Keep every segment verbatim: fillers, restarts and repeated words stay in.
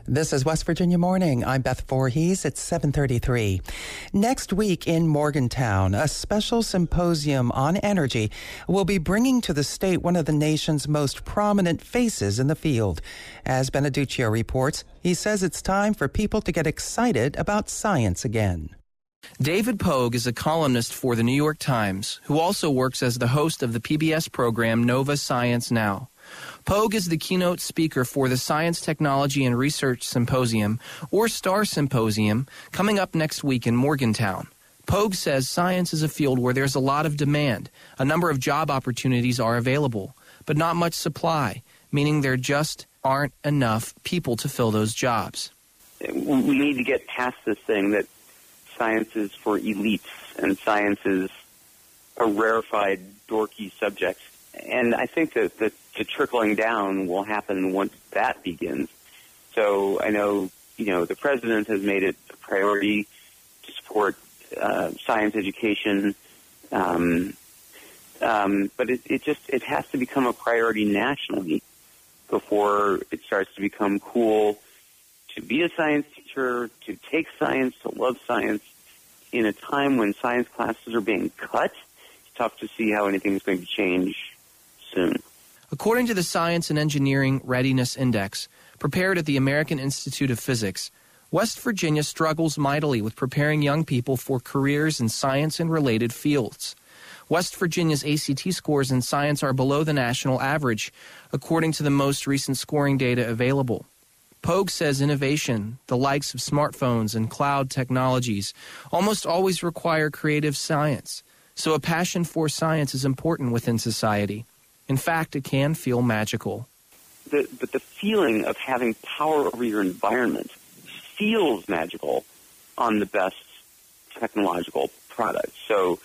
This is West Virginia Morning. I'm Beth Voorhees. It's seven thirty-three. Next week in Morgantown, a special symposium on energy will be bringing to the state one of the nation's most prominent faces in the field. As Beneduccio reports, he says it's time for people to get excited about science again. David Pogue is a columnist for the New York Times, who also works as the host of the P B S program Nova Science Now. Pogue is the keynote speaker for the Science, Technology, and Research Symposium, or STAR Symposium, coming up next week in Morgantown. Pogue says science is a field where there's a lot of demand. A number of job opportunities are available, but not much supply, meaning there just aren't enough people to fill those jobs. We need to get past this thing that science is for elites and science is a rarefied, dorky subject. And I think that the, the trickling down will happen once that begins. So I know, you know, the president has made it a priority to support uh, science education, um, um, but it, it just it has to become a priority nationally before it starts to become cool to be a science teacher, to take science, to love science. In a time when science classes are being cut, it's tough to see how anything is going to change soon. According to the Science and Engineering Readiness Index, prepared at the American Institute of Physics, West Virginia struggles mightily with preparing young people for careers in science and related fields. West Virginia's A C T scores in science are below the national average, according to the most recent scoring data available. Pogue says innovation, the likes of smartphones and cloud technologies, almost always require creative science, so a passion for science is important within society. In fact, it can feel magical. The, but the feeling of having power over your environment feels magical on the best technological products. So,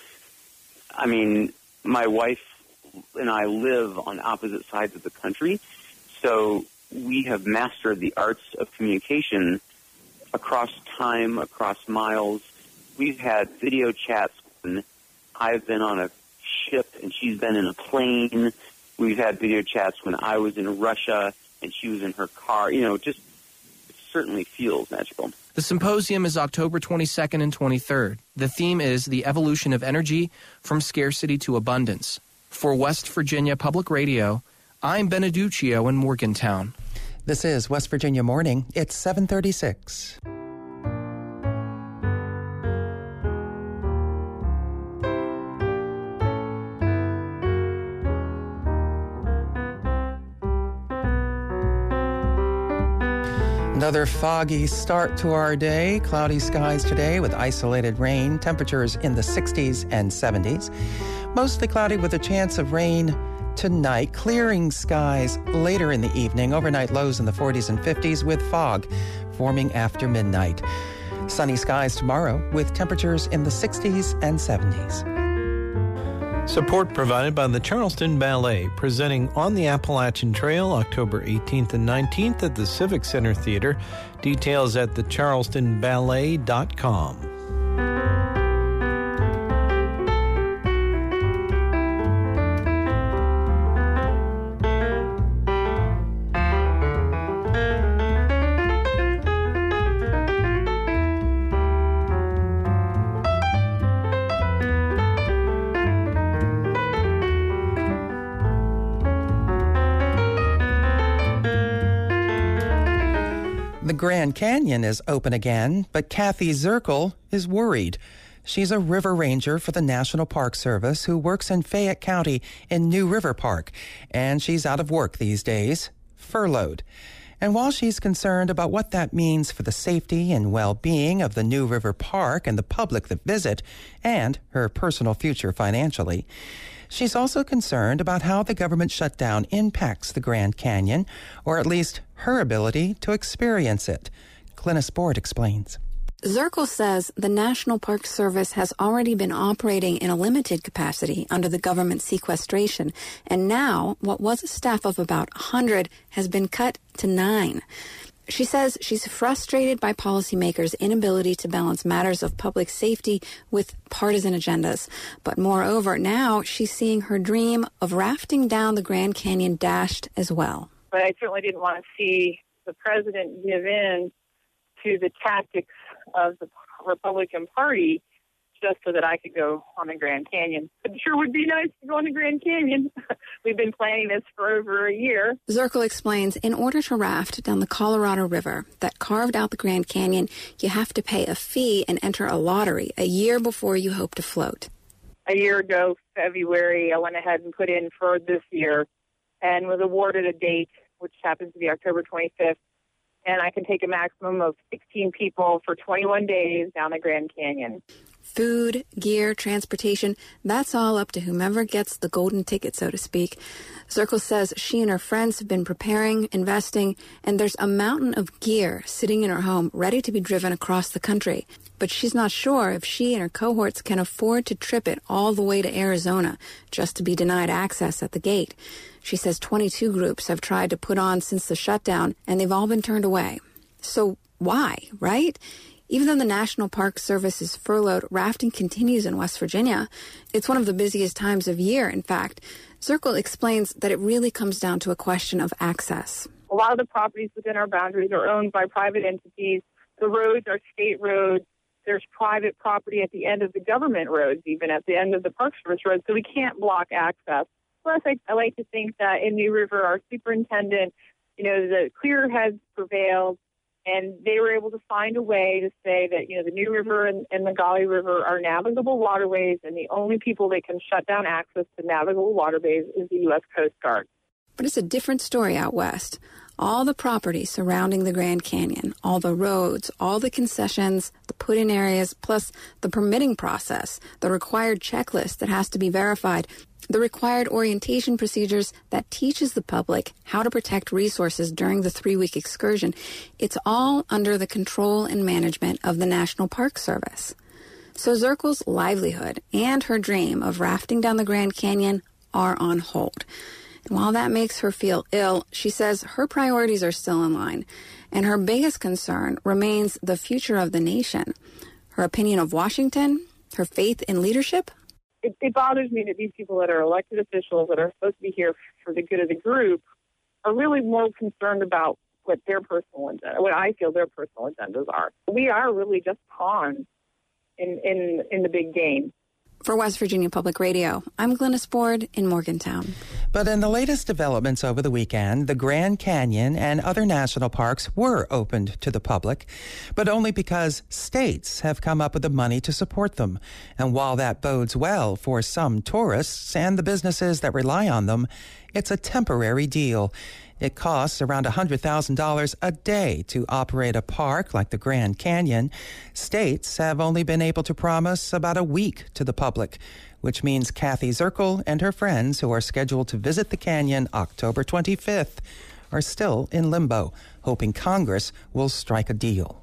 I mean, my wife and I live on opposite sides of the country, so we have mastered the arts of communication across time, across miles. We've had video chats when I've been on a ship and she's been in a plane. We've had video chats when I was in Russia and she was in her car. You know, just it certainly feels magical. The symposium is October twenty-second and twenty-third. The theme is the evolution of energy from scarcity to abundance. For West Virginia Public Radio, I'm Beneduccio in Morgantown. This is West Virginia Morning. It's seven thirty-six. Another foggy start to our day. Cloudy skies today with isolated rain. Temperatures in the sixties and seventies. Mostly cloudy with a chance of rain tonight. Clearing skies later in the evening. Overnight lows in the forties and fifties with fog forming after midnight. Sunny skies tomorrow with temperatures in the sixties and seventies. Support provided by the Charleston Ballet, presenting On the Appalachian Trail October eighteenth and nineteenth at the Civic Center Theater. Details at the charleston ballet dot com. The Grand Canyon is open again, but Kathy Zirkle is worried. She's a river ranger for the National Park Service who works in Fayette County in New River Park, and she's out of work these days, furloughed. And while she's concerned about what that means for the safety and well-being of the New River Park and the public that visit, and her personal future financially, she's also concerned about how the government shutdown impacts the Grand Canyon, or at least her ability to experience it. Glennis Board explains. Zirkle says the National Park Service has already been operating in a limited capacity under the government sequestration, and now what was a staff of about one hundred has been cut to nine. She says she's frustrated by policymakers' inability to balance matters of public safety with partisan agendas. But moreover, now she's seeing her dream of rafting down the Grand Canyon dashed as well. But I certainly didn't want to see the president give in to the tactics of the Republican Party just so that I could go on the Grand Canyon. It sure would be nice to go on the Grand Canyon. We've been planning this for over a year. Zirkle explains, in order to raft down the Colorado River that carved out the Grand Canyon, you have to pay a fee and enter a lottery a year before you hope to float. A year ago, February, I went ahead and put in for this year and was awarded a date, which happens to be October twenty-fifth. And I can take a maximum of sixteen people for twenty-one days down the Grand Canyon. Food, gear, transportation, that's all up to whomever gets the golden ticket, so to speak. Zirkle says she and her friends have been preparing, investing, and there's a mountain of gear sitting in her home ready to be driven across the country. But she's not sure if she and her cohorts can afford to trip it all the way to Arizona just to be denied access at the gate. She says twenty-two groups have tried to put on since the shutdown, and they've all been turned away. So why, right? Even though the National Park Service is furloughed, rafting continues in West Virginia. It's one of the busiest times of year, in fact. Zirkle explains that it really comes down to a question of access. A lot of the properties within our boundaries are owned by private entities. The roads are state roads. There's private property at the end of the government roads, even at the end of the Park Service roads, so we can't block access. Plus, I, I like to think that in New River, our superintendent, you know, the clear heads prevailed. And they were able to find a way to say that, you know, the New River and, and the Gauley River are navigable waterways, and the only people that can shut down access to navigable waterways is the U S Coast Guard. But it's a different story out west. All the property surrounding the Grand Canyon, all the roads, all the concessions, the put-in areas, plus the permitting process, the required checklist that has to be verified, the required orientation procedures that teaches the public how to protect resources during the three-week excursion. It's all under the control and management of the National Park Service. So Zirkle's livelihood and her dream of rafting down the Grand Canyon are on hold. And while that makes her feel ill, she says her priorities are still in line, and her biggest concern remains the future of the nation. Her opinion of Washington, her faith in leadership. It, it bothers me that these people that are elected officials that are supposed to be here for the good of the group are really more concerned about what their personal agenda, what I feel their personal agendas are. We are really just pawns in, in, in the big game. For West Virginia Public Radio, I'm Glynis Board in Morgantown. But in the latest developments over the weekend, the Grand Canyon and other national parks were opened to the public, but only because states have come up with the money to support them. And while that bodes well for some tourists and the businesses that rely on them, it's a temporary deal. It costs around one hundred thousand dollars a day to operate a park like the Grand Canyon. States have only been able to promise about a week to the public, which means Kathy Zirkle and her friends who are scheduled to visit the canyon October twenty-fifth are still in limbo, hoping Congress will strike a deal.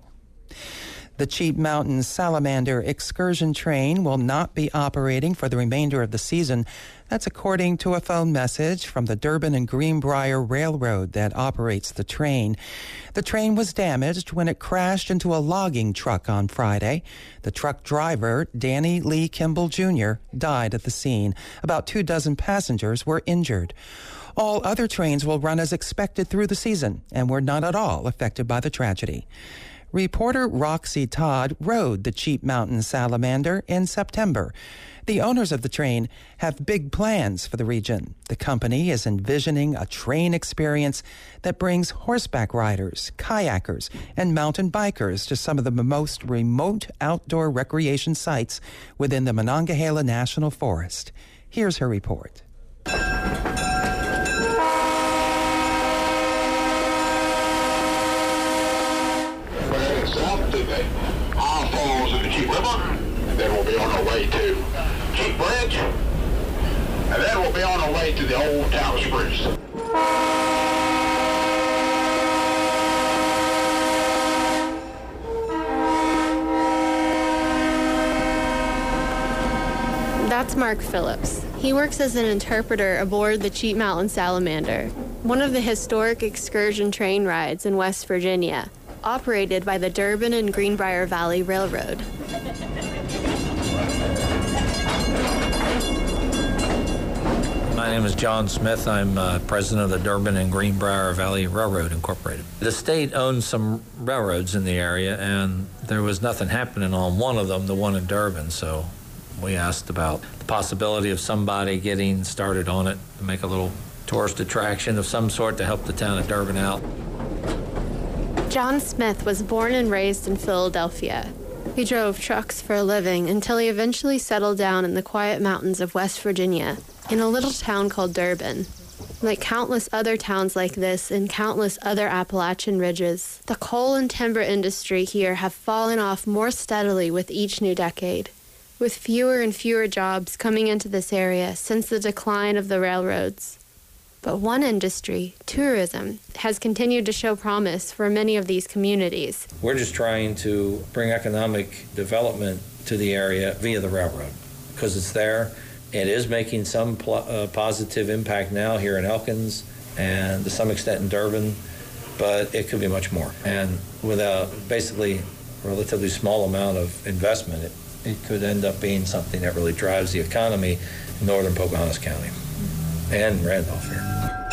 The Cheat Mountain Salamander excursion train will not be operating for the remainder of the season. That's according to a phone message from the Durbin and Greenbrier Railroad that operates the train. The train was damaged when it crashed into a logging truck on Friday. The truck driver, Danny Lee Kimball Junior, died at the scene. About two dozen passengers were injured. All other trains will run as expected through the season and were not at all affected by the tragedy. Reporter Roxy Todd rode the Cheat Mountain Salamander in September. The owners of the train have big plans for the region. The company is envisioning a train experience that brings horseback riders, kayakers, and mountain bikers to some of the most remote outdoor recreation sites within the Monongahela National Forest. Here's her report. South to the Isle Falls of the Cheat River, and then we'll be on our way to Cheat Bridge, and then we'll be on our way to the old town of Spruce. That's Mark Phillips. He works as an interpreter aboard the Cheat Mountain Salamander, one of the historic excursion train rides in West Virginia, operated by the Durbin and Greenbrier Valley Railroad. My name is John Smith. I'm uh, president of the Durbin and Greenbrier Valley Railroad Incorporated. The state owns some railroads in the area, and there was nothing happening on one of them, the one in Durbin, so we asked about the possibility of somebody getting started on it to make a little tourist attraction of some sort to help the town of Durbin out. John Smith was born and raised in Philadelphia. He drove trucks for a living until he eventually settled down in the quiet mountains of West Virginia in a little town called Durbin. Like countless other towns like this and countless other Appalachian ridges, the coal and timber industry here have fallen off more steadily with each new decade, with fewer and fewer jobs coming into this area since the decline of the railroads. But one industry, tourism, has continued to show promise for many of these communities. We're just trying to bring economic development to the area via the railroad because it's there. It is making some pl- uh, positive impact now here in Elkins and to some extent in Durbin, but it could be much more. And with a basically relatively small amount of investment, it, it could end up being something that really drives the economy in northern Pocahontas County and Randolph here.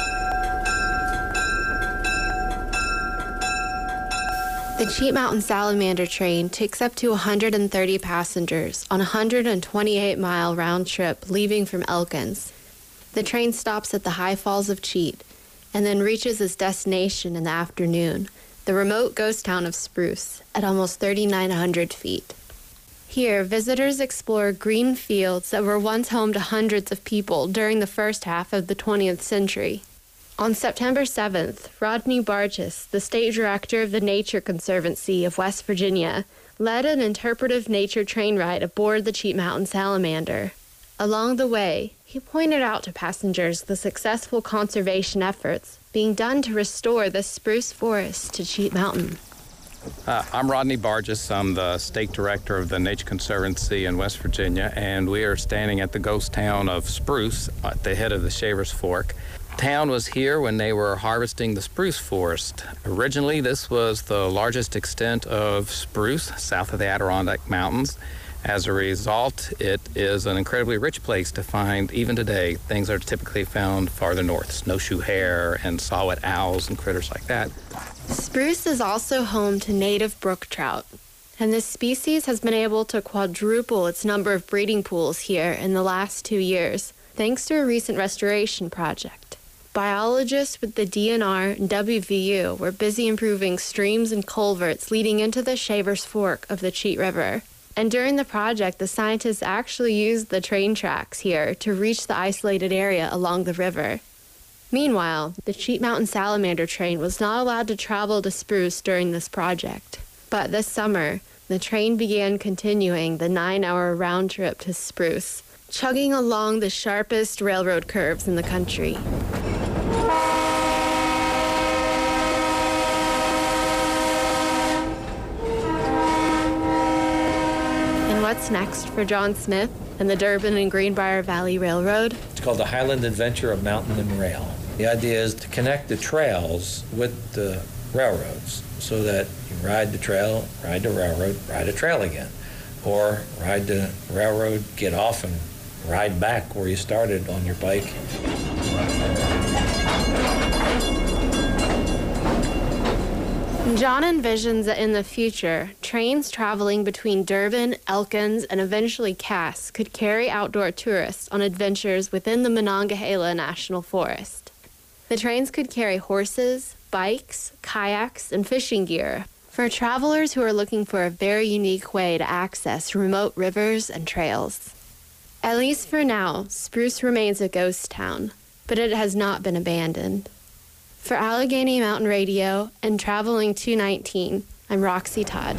The Cheat Mountain Salamander train takes up to one hundred thirty passengers on a one hundred twenty-eight mile round trip leaving from Elkins. The train stops at the High Falls of Cheat and then reaches its destination in the afternoon, the remote ghost town of Spruce, at almost three thousand nine hundred feet. Here, visitors explore green fields that were once home to hundreds of people during the first half of the twentieth century. On September seventh, Rodney Barges, the state director of the Nature Conservancy of West Virginia, led an interpretive nature train ride aboard the Cheat Mountain Salamander. Along the way, he pointed out to passengers the successful conservation efforts being done to restore the spruce forest to Cheat Mountain. Uh, I'm Rodney Barges. I'm the state director of the Nature Conservancy in West Virginia, and we are standing at the ghost town of Spruce at the head of the Shavers Fork. The town was here when they were harvesting the spruce forest. Originally, this was the largest extent of spruce south of the Adirondack Mountains. As a result, it is an incredibly rich place to find, even today, things that are typically found farther north, snowshoe hare and saw-whet owls and critters like that. Spruce is also home to native brook trout, and this species has been able to quadruple its number of breeding pools here in the last two years, thanks to a recent restoration project. Biologists with the D N R and W V U were busy improving streams and culverts leading into the Shavers Fork of the Cheat River. And during the project, the scientists actually used the train tracks here to reach the isolated area along the river. Meanwhile, the Cheat Mountain Salamander train was not allowed to travel to Spruce during this project. But this summer, the train began continuing the nine-hour round trip to Spruce, chugging along the sharpest railroad curves in the country. And what's next for John Smith and the Durbin and Greenbrier Valley Railroad? It's called the Highland Adventure of Mountain and Rail. The idea is to connect the trails with the railroads so that you ride the trail, ride the railroad, ride a trail again. Or ride the railroad, get off and ride back where you started on your bike. John envisions that in the future, trains traveling between Durbin, Elkins, and eventually Cass could carry outdoor tourists on adventures within the Monongahela National Forest. The trains could carry horses, bikes, kayaks, and fishing gear for travelers who are looking for a very unique way to access remote rivers and trails. At least for now, Spruce remains a ghost town, but it has not been abandoned. For Allegheny Mountain Radio and Traveling two nineteen, I'm Roxy Todd.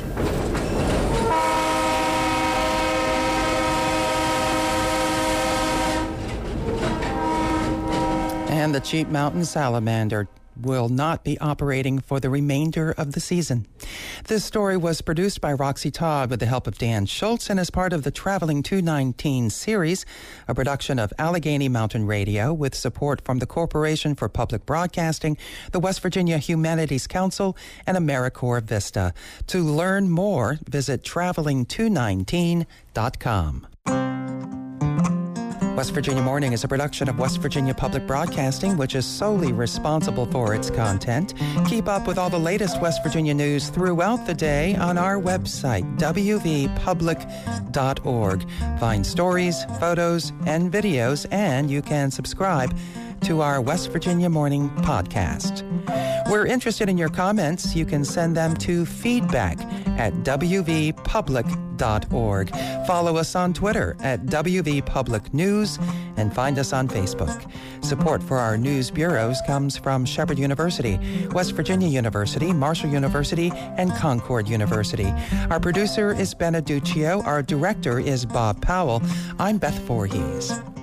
And the Cheat Mountain Salamander will not be operating for the remainder of the season. This story was produced by Roxy Todd with the help of Dan Schultz and is part of the Traveling two nineteen series, a production of Allegheny Mountain Radio with support from the Corporation for Public Broadcasting, the West Virginia Humanities Council, and AmeriCorps Vista. To learn more, visit traveling two nineteen dot com. West Virginia Morning is a production of West Virginia Public Broadcasting, which is solely responsible for its content. Keep up with all the latest West Virginia news throughout the day on our website, w v public dot org. Find stories, photos, and videos, and you can subscribe to our West Virginia Morning podcast. We're interested in your comments. You can send them to feedback at w v public dot org. Follow us on Twitter at W V Public News and find us on Facebook. Support for our news bureaus comes from Shepherd University, West Virginia University, Marshall University, and Concord University. Our producer is Beneduccio. Our director is Bob Powell. I'm Beth Voorhees.